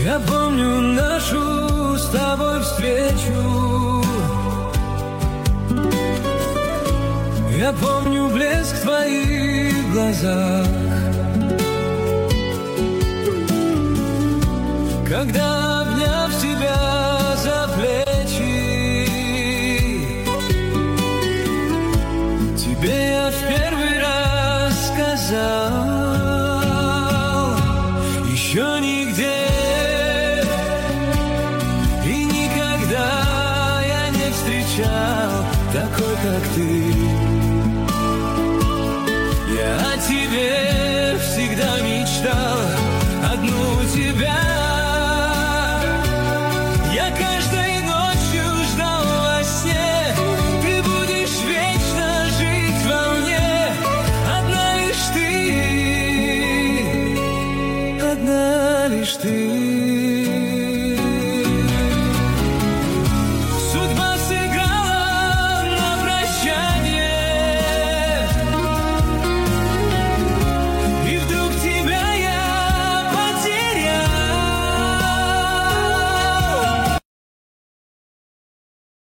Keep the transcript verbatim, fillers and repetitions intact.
Я помню нашу с тобой встречу. Я помню блеск в твоих глазах, когда, обняв тебя за плечи, тебе я в первый раз сказал: еще нигде и никогда я не встречал такой, как ты. Я о тебе всегда мечтал, одну тебя. Я каждой ночью ждал во сне, ты будешь вечно жить во мне. Одна лишь ты, одна лишь ты.